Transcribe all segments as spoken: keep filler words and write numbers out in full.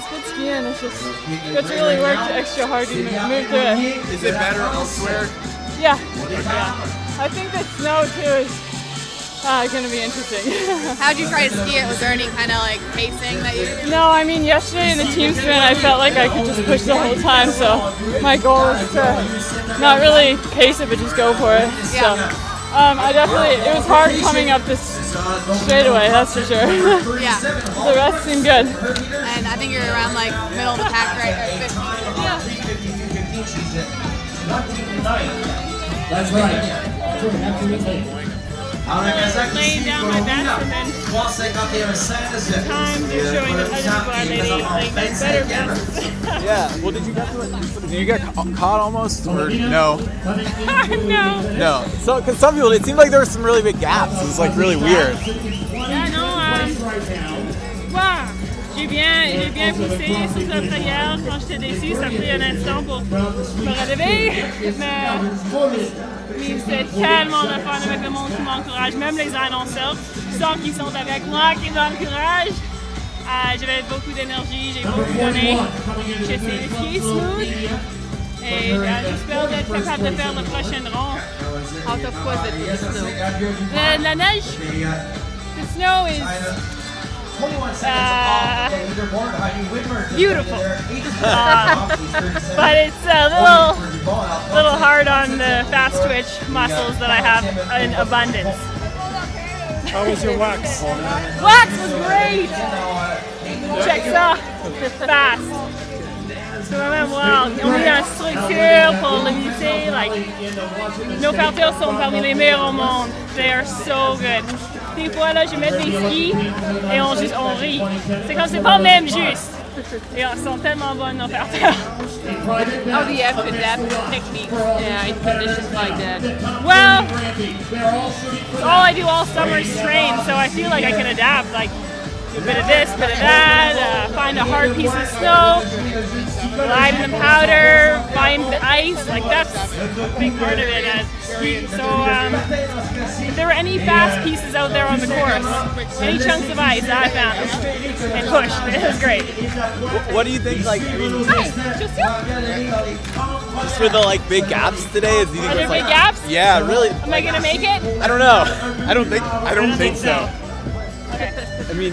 good skiing. It's just you have to really work extra hard to move, move through it. Is it better elsewhere? Yeah, yeah. I think the snow too is uh, going to be interesting. How'd you try to ski it? Was there any kind of like pacing that you? No, I mean yesterday in the team sprint, I felt like I could just push the whole time. So my goal is to not really pace it, but just go for it. Yeah. So um, I definitely it was hard coming up this straightaway, that's for sure. Yeah. The rest seemed good. And I think you're around like middle of the pack, right? Or fifteen. Yeah. That's right. Absolutely. Laying down my best and then times are showing that other people are laying, laying down better best. Yeah. Well, did you get to it? Did you get ca- caught almost, or no? No. No. So, because some people, it seemed like there were some really big gaps. It was like really weird. Yeah, non. Euh, wow. J'ai bien, j'ai bien poussé sur ça hier. Quand j'étais déçue, ça a pris un instant pour me relever. Mais, mais c'était tellement le fun avec le monde qui m'encourage. Même les annonceurs, je sens qu'ils sont avec moi, qui m'encouragent. Euh, J'avais beaucoup d'énergie, j'ai beaucoup donné. J'essaie de skier smooth. Et euh, j'espère d'être capable de faire le prochain rond. How tough was it with the snow? La, la neige, the snow is uh, beautiful, uh, but it's a little, little hard on the fast twitch muscles that I have in abundance. How was your wax? Wax was great. Check ça, fast. C'est vraiment wow. On a mis une structure pour limiter. Like, nos parteurs sont parmi les meilleurs au monde. They are so good. Des fois là, je mets des skis et on juste on rit. C'est comme c'est pas même juste. Et ils sont tellement bonnes nos parteurs. How do you have to adapt techniques uh, in conditions like that? Well, all I do all summer is train, so I feel like I can adapt. Like a bit of this, bit of that. Uh, find a hard piece of snow. Glide in the powder, find the ice, like that's a big part of it. Uh, so um, if there were any fast pieces out there on the course, any chunks of ice, I found them and pushed. It was great. What do you think? Like, I mean, Hi, just you? just for the like big gaps today, do you think Are there it's like, big gaps? Yeah, really. Am I gonna make it? I don't know. I don't think. I don't think so. Okay. I mean,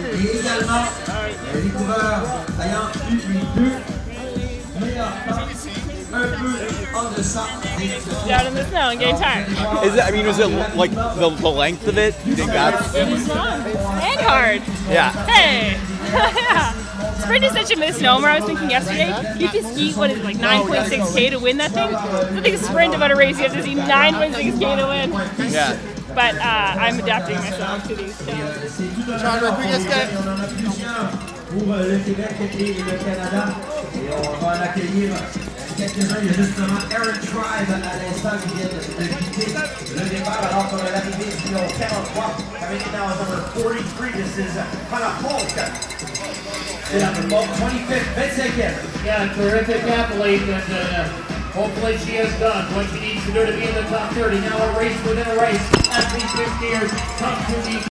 Out in the snow and getting tired. is it? I mean, was it like the, the length of it? Do you think that's? It was long and hard. Yeah. Hey! Yeah. Sprint is such a misnomer. I was thinking yesterday, you have to ski, what is it, like nine point six K to win that thing? I think a sprint about a race, you have to ski nine point six K to win. Yeah. But uh, I'm adapting myself to these things. Chandra, can we just get? Pour le Québec et le Canada. Et on va l'accueillir quelques-uns. Il y a justement Aaron Tribe à l'instant qui vient de quitter le départ alors qu'on a l'arrivée du numéro quarante-trois. Coming in now is number forty-three. This is Hannah Polk. And about twenty-fifth, Vincent. Yeah, terrific athlete. And uh, hopefully she has done what she needs to do to be in the top thirty. Now a race within a race as these fifth years come to the